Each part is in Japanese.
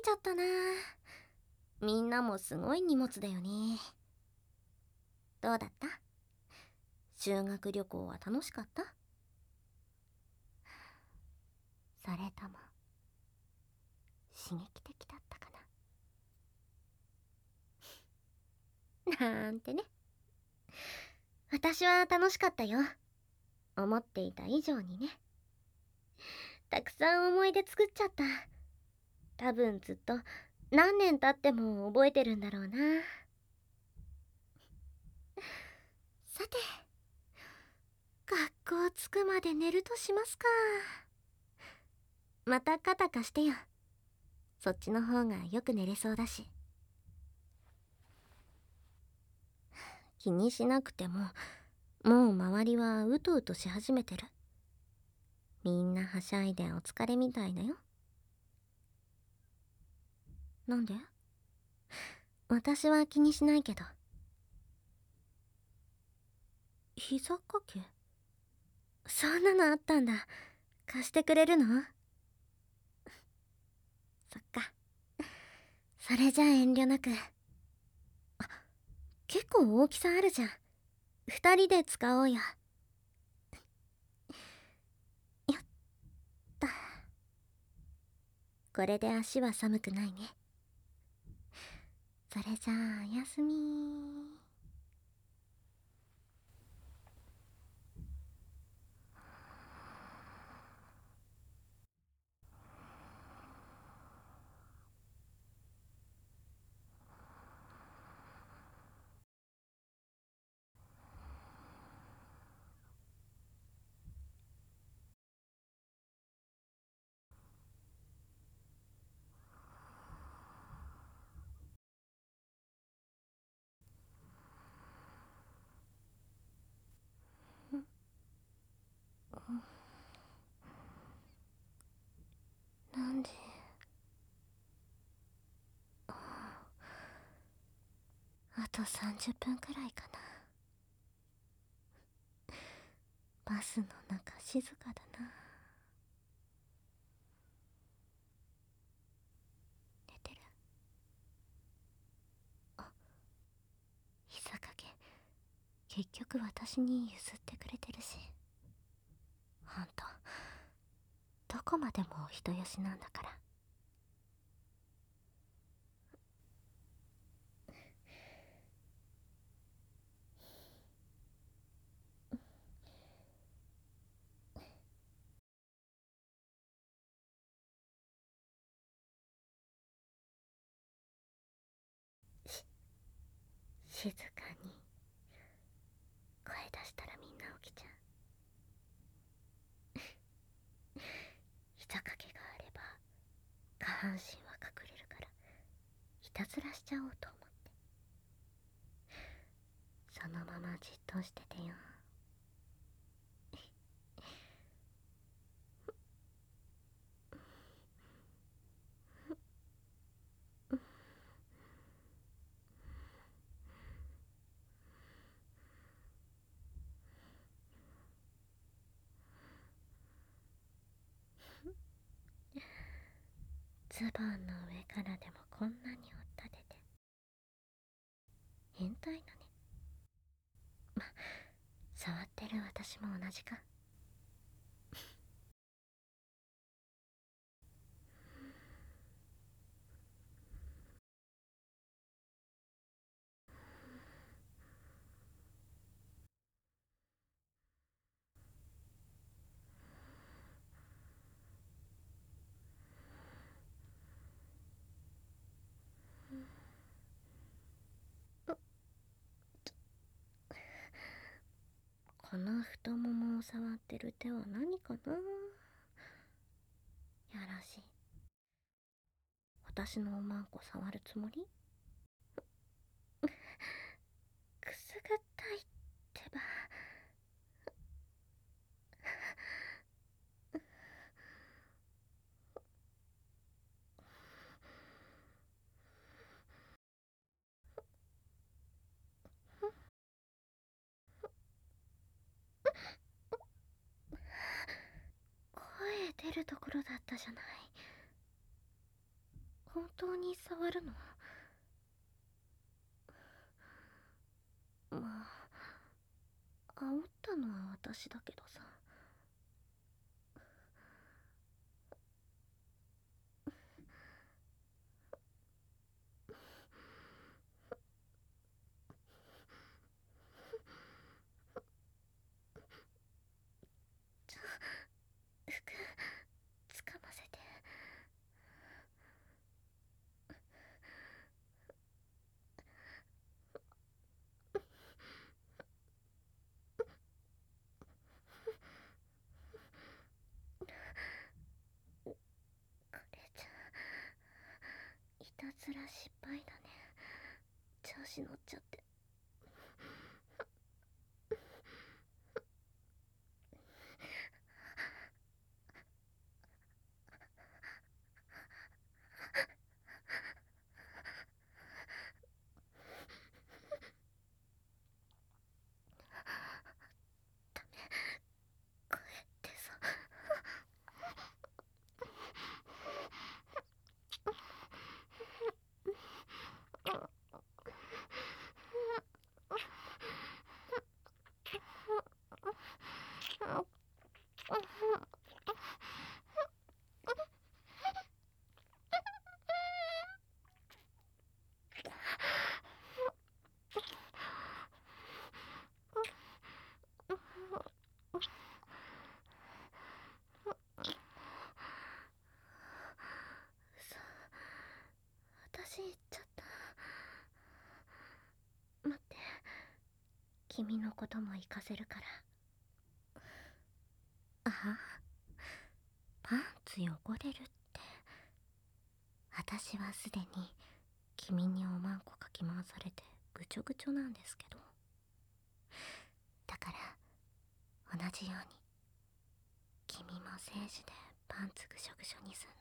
ちゃったな。みんなもすごい荷物だよね。どうだった？修学旅行は楽しかった？それとも刺激的だったかな？なんてね。私は楽しかったよ。思っていた以上にね。たくさん思い出作っちゃった。多分ずっと何年経っても覚えてるんだろうな。さて、学校着くまで寝るとしますか。また肩貸してよ。そっちの方がよく寝れそうだし。気にしなくても、もう周りはうとうとし始めてる。みんなはしゃいでお疲れみたいだよ。なんで？私は気にしないけど。膝掛け？そんなのあったんだ。貸してくれるの？そっか。それじゃあ遠慮なく。結構大きさあるじゃん。二人で使おうよ。よっと。これで足は寒くないね。それじゃあおやすみ。なんで？あと30分くらいかな。バスの中静かだな。寝てる？膝掛け結局私に譲ってくれてるし。ほんとどこまでもお人よしなんだから。静かに。声出したらみんな起きちゃう。膝掛けがあれば下半身は隠れるから、いたずらしちゃおうと思って。そのままじっとしててよ。ズボンの上からでもこんなに追っ立てて。変態だね。ま、触ってる私も同じか。この太ももを触ってる手は何かな。やらしい。私のおまんこ触るつもり？くすぐったいってば。声出るところだったじゃない。 本当に触るの？まあ煽ったのは私だけどさ。服つかませて。これじゃいたずら失敗だね。調子乗っちゃって。これってさ。私言っちゃった。待って、君のことも行かせるから。あ、パンツ汚れるって。私はすでに君におまんこかき回されてぐちょぐちょなんですけど。だから同じように君も精子でパンツぐしょぐしょにすんの。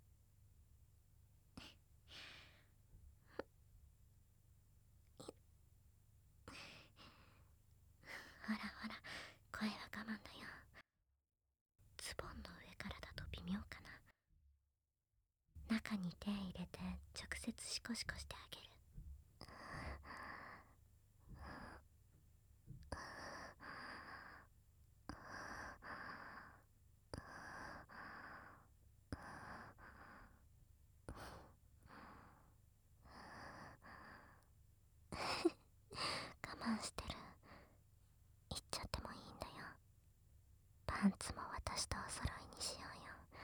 ほらほら、声は我慢だよ。ズボンの上からだと微妙かな。中に手入れて直接シコシコしてあげる。我慢してる。言っちゃってもいいんだよ。パンツも私とお揃いにしようよ。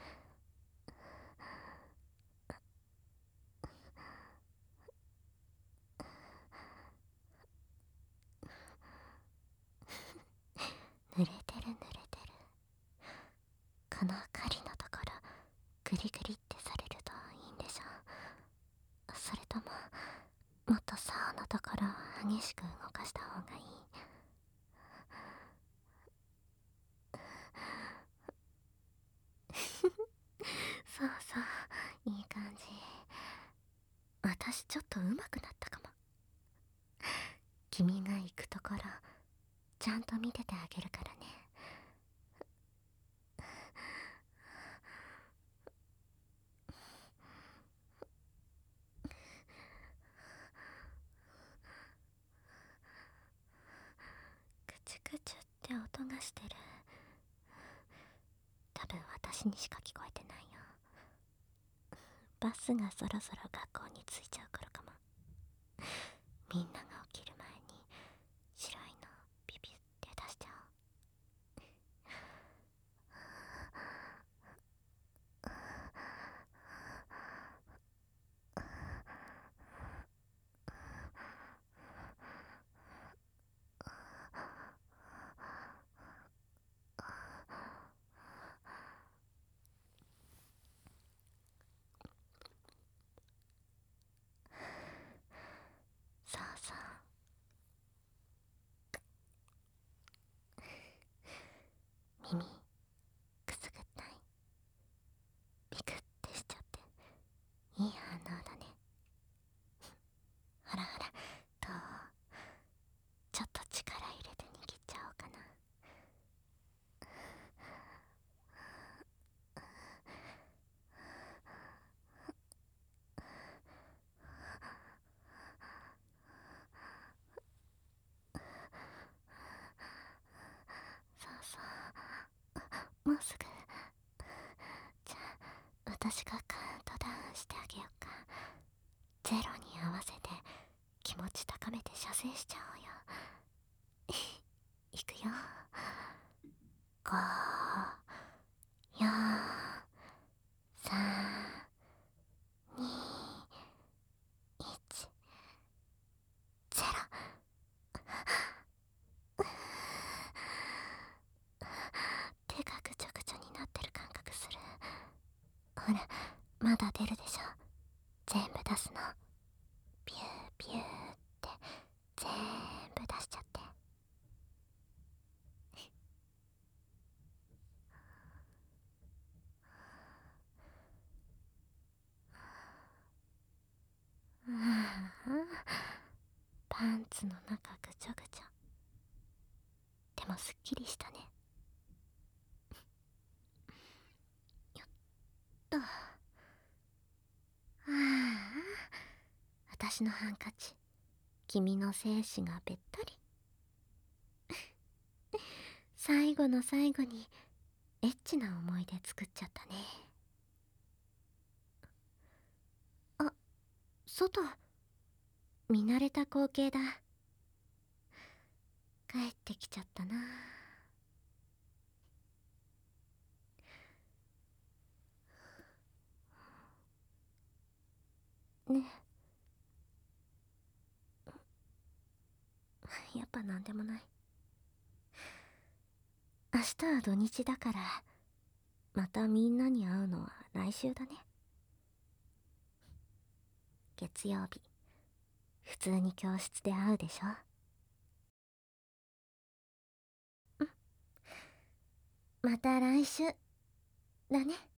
濡れてる濡れてる。この針のところグリグリってされるといいんでしょ。それとももっと竿のところを激しく動かした方がいい？そうそう、いい感じ。私ちょっと上手くなったかも。君が行くところちゃんと見ててあげるからね。クチュクチュって音がしてる。多分私にしか聞こえてないよ。バスがそろそろ学校に着いちゃう頃かも。みんなが起きる前に白いのビビって出しちゃおう。そうそう、耳くすぐったい？ビクってしちゃっていい反応だね。ほらほら、どう？ちょっと力入れて握っちゃおうかな。 もうすぐ。じゃあ私がカウントダウンしてあげようか。ゼロに合わせて気持ち高めて射精しちゃおうよ。いくよ。5、4、3、2、1、ゼロ。手がぐちょぐちょになってる感覚する。ほら、まだ出るでしょ。全部出すの。ピューピューって全部出しちゃって。ああ、パンツの中ぐちょぐちょ。でもすっきりしたね。よっと。ああ、私のハンカチ、君の精子がべったり。最後の最後にエッチな思い出作っちゃったね。あ、外。見慣れた光景だ。帰ってきちゃったな。ね。やっぱなんでもない。明日は土日だから、またみんなに会うのは来週だね。月曜日、普通に教室で会うでしょ。また来週だね。